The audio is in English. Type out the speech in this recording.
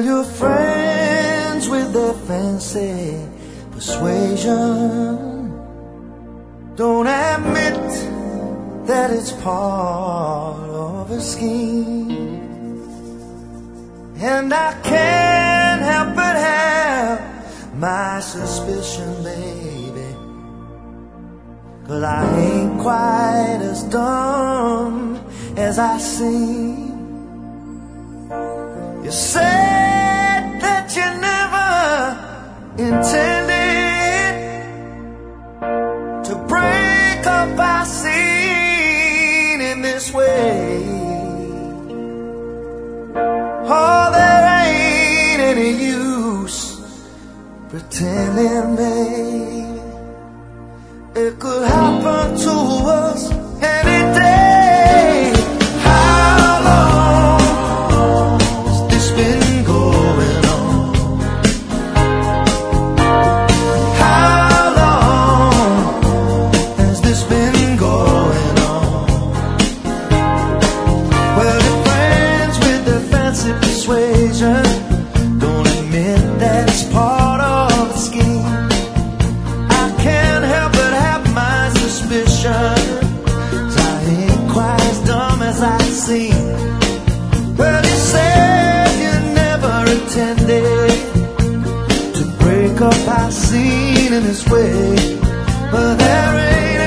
Well, you're friends with their fancy persuasion. Don't admit that it's part of a scheme. And I can't help but have my suspicion, baby, 'cause I ain't quite as dumb as I seem. You said that you never intended to break up our scene in this way. Oh, there ain't any use pretending, babe. It could happen to us any day. How long has this been going on? How long has this been going on? Well, you're friends with the fancy persuasion. Don't admit that it's part of the scheme. I can't help but have my suspicion, 'cause I ain't quite as dumb as I seem. Well, you said you never intended to break up our scene in this way, but there ain't